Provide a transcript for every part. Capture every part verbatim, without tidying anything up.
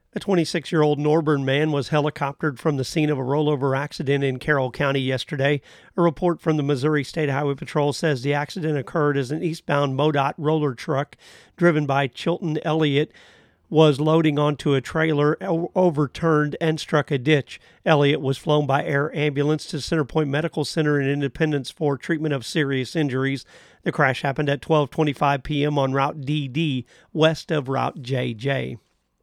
A twenty-six-year-old Norburn man was helicoptered from the scene of a rollover accident in Carroll County yesterday. A report from the Missouri State Highway Patrol says the accident occurred as an eastbound MoDOT roller truck driven by Chilton Elliott was loading onto a trailer, overturned, and struck a ditch. Elliott was flown by air ambulance to Centerpoint Medical Center in Independence for treatment of serious injuries. The crash happened at twelve twenty-five p.m. on Route D D, west of Route J J.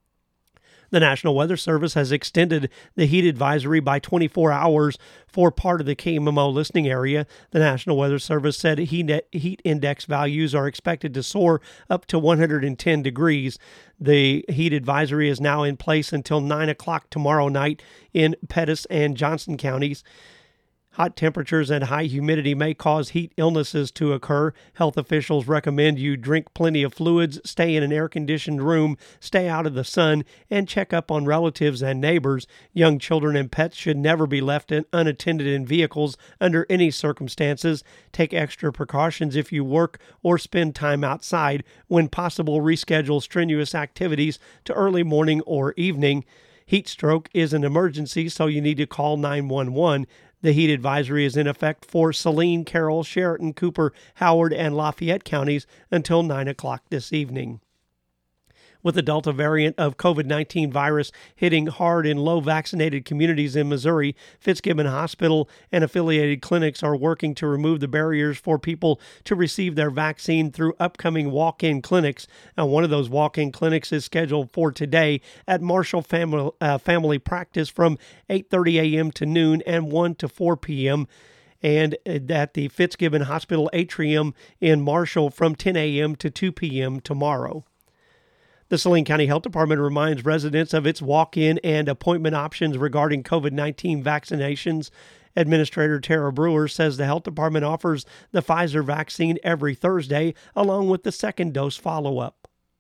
The National Weather Service has extended the heat advisory by twenty-four hours for part of the K M M O listening area. The National Weather Service said heat index values are expected to soar up to one hundred ten degrees. The heat advisory is now in place until nine o'clock tomorrow night in Pettis and Johnson counties. Hot temperatures and high humidity may cause heat illnesses to occur. Health officials recommend you drink plenty of fluids, stay in an air-conditioned room, stay out of the sun, and check up on relatives and neighbors. Young children and pets should never be left in, unattended in vehicles under any circumstances. Take extra precautions if you work or spend time outside. When possible, reschedule strenuous activities to early morning or evening. Heat stroke is an emergency, so you need to call nine one one. The heat advisory is in effect for Saline, Carroll, Sheraton, Cooper, Howard, and Lafayette counties until nine o'clock this evening. With the Delta variant of COVID nineteen virus hitting hard in low-vaccinated communities in Missouri, Fitzgibbon Hospital and affiliated clinics are working to remove the barriers for people to receive their vaccine through upcoming walk-in clinics. Now, one of those walk-in clinics is scheduled for today at Marshall Family, uh, Family Practice from eight thirty a.m. to noon and one to four p.m., and at the Fitzgibbon Hospital Atrium in Marshall from ten a.m. to two p.m. tomorrow. The Saline County Health Department reminds residents of its walk-in and appointment options regarding COVID nineteen vaccinations. Administrator Tara Brewer says the health department offers the Pfizer vaccine every Thursday, along with the second dose follow-up.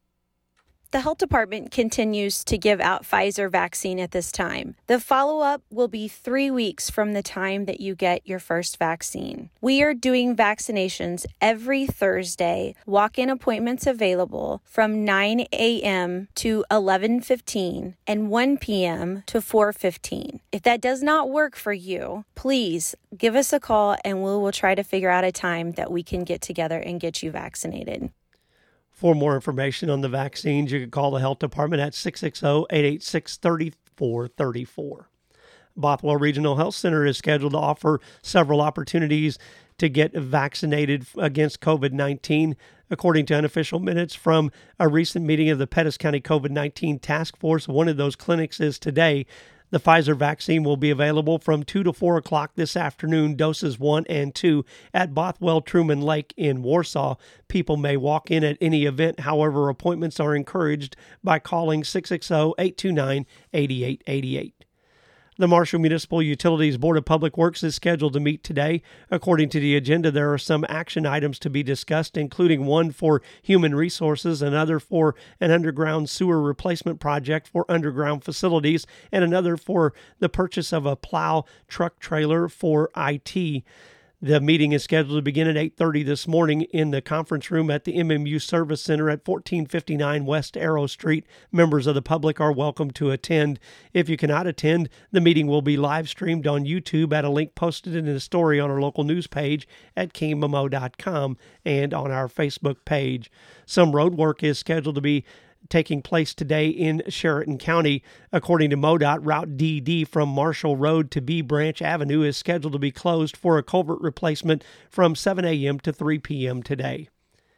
The health department continues to give out Pfizer vaccine at this time. The follow-up will be three weeks from the time that you get your first vaccine. We are doing vaccinations every Thursday. Walk-in appointments available from nine a.m. to eleven fifteen and one p.m. to four fifteen. If that does not work for you, please give us a call and we will try to figure out a time that we can get together and get you vaccinated. For more information on the vaccines, you can call the health department at six six zero, eight eight six, three four three four. Bothwell Regional Health Center is scheduled to offer several opportunities to get vaccinated against COVID nineteen. According to unofficial minutes from a recent meeting of the Pettis County COVID nineteen Task Force, one of those clinics is today. The Pfizer vaccine will be available from two to four o'clock this afternoon, doses one and two, at Bothwell Truman Lake in Warsaw. People may walk in at any event. However, appointments are encouraged by calling six six zero, eight two nine, eight eight eight eight. The Marshall Municipal Utilities Board of Public Works is scheduled to meet today. According to the agenda, there are some action items to be discussed, including one for human resources, another for an underground sewer replacement project for underground facilities, and another for the purchase of a plow truck trailer for I T. The meeting is scheduled to begin at eight thirty this morning in the conference room at the M M U Service Center at fourteen fifty-nine West Arrow Street. Members of the public are welcome to attend. If you cannot attend, the meeting will be live streamed on YouTube at a link posted in a story on our local news page at K M M O dot com and on our Facebook page. Some road work is scheduled to be taking place today in Sheraton County. According to MoDOT, Route D D from Marshall Road to B Branch Avenue is scheduled to be closed for a culvert replacement from seven a.m. to three p.m. today.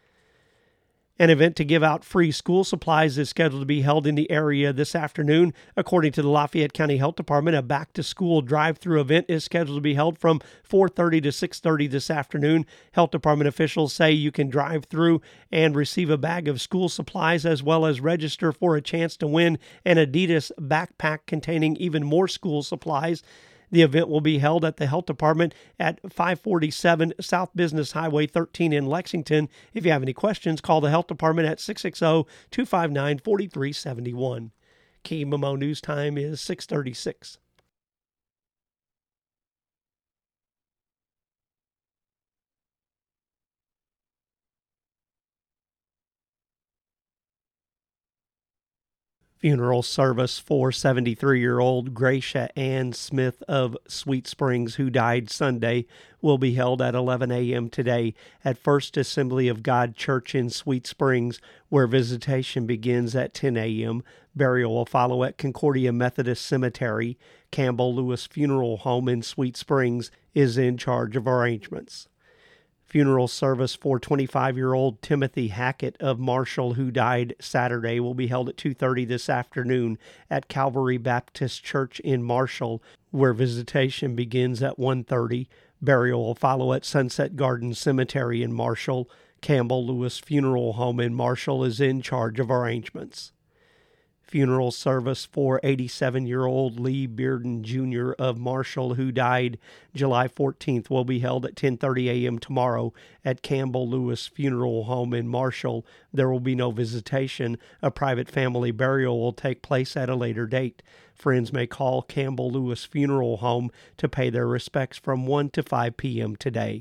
An event to give out free school supplies is scheduled to be held in the area this afternoon. According to the Lafayette County Health Department, a back-to-school drive-through event is scheduled to be held from four thirty to six thirty this afternoon. Health Department officials say you can drive through and receive a bag of school supplies as well as register for a chance to win an Adidas backpack containing even more school supplies. The event will be held at the Health Department at five forty-seven South Business Highway thirteen in Lexington. If you have any questions, call the Health Department at six six zero, two five nine, four three seven one. K M M O News Time is six thirty-six. Funeral service for seventy-three-year-old Gracia Ann Smith of Sweet Springs, who died Sunday, will be held at eleven a.m. today at First Assembly of God Church in Sweet Springs, where visitation begins at ten a.m. Burial will follow at Concordia Methodist Cemetery. Campbell Lewis Funeral Home in Sweet Springs is in charge of arrangements. Funeral service for twenty-five-year-old Timothy Hackett of Marshall, who died Saturday, will be held at two thirty this afternoon at Calvary Baptist Church in Marshall, where visitation begins at one thirty. Burial will follow at Sunset Garden Cemetery in Marshall. Campbell Lewis Funeral Home in Marshall is in charge of arrangements. Funeral service for eighty-seven-year-old Lee Bearden Junior of Marshall, who died July fourteenth, will be held at ten thirty a.m. tomorrow at Campbell Lewis Funeral Home in Marshall. There will be no visitation. A private family burial will take place at a later date. Friends may call Campbell Lewis Funeral Home to pay their respects from one to five p.m. today.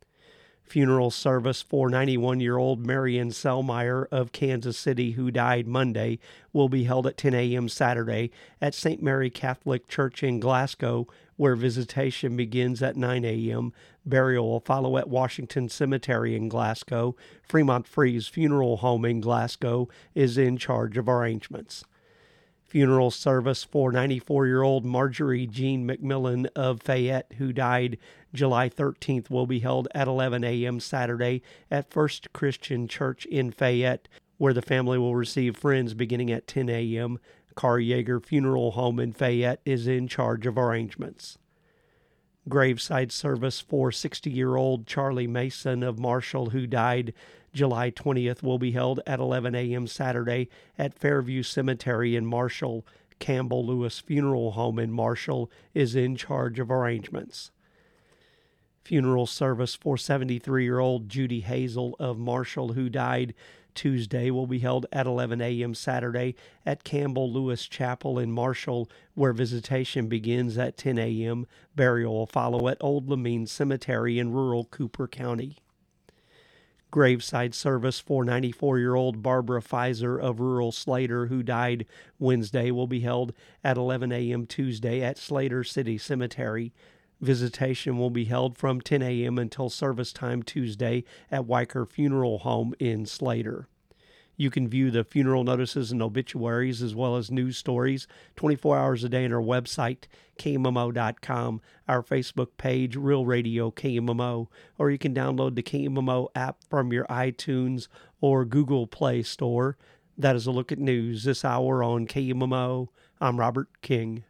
Funeral service for ninety-one-year-old Marion Selmeyer of Kansas City, who died Monday, will be held at ten a.m. Saturday at Saint Mary Catholic Church in Glasgow, where visitation begins at nine a.m. Burial will follow at Washington Cemetery in Glasgow. Fremont Frees Funeral Home in Glasgow is in charge of arrangements. Funeral service for ninety-four-year-old Marjorie Jean McMillan of Fayette, who died July thirteenth, will be held at eleven a.m. Saturday at First Christian Church in Fayette, where the family will receive friends beginning at ten a.m. Carr Yeager Funeral Home in Fayette is in charge of arrangements. Graveside service for sixty-year-old Charlie Mason of Marshall, who died July twentieth, will be held at eleven a.m. Saturday at Fairview Cemetery in Marshall. Campbell Lewis Funeral Home in Marshall is in charge of arrangements. Funeral service for seventy-three-year-old Judy Hazel of Marshall, who died Tuesday, will be held at eleven a.m. Saturday at Campbell Lewis Chapel in Marshall, where visitation begins at ten a.m. Burial will follow at Old Lamine Cemetery in rural Cooper County. Graveside service for ninety-four-year-old Barbara Pfizer of rural Slater, who died Wednesday, will be held at eleven a.m. Tuesday at Slater City Cemetery. Visitation will be held from ten a.m. until service time Tuesday at Weicker Funeral Home in Slater. You can view the funeral notices and obituaries as well as news stories twenty-four hours a day on our website, K M M O dot com, our Facebook page, Real Radio K M M O, or you can download the K M M O app from your iTunes or Google Play Store. That is a look at news this hour on K M M O. I'm Robert King.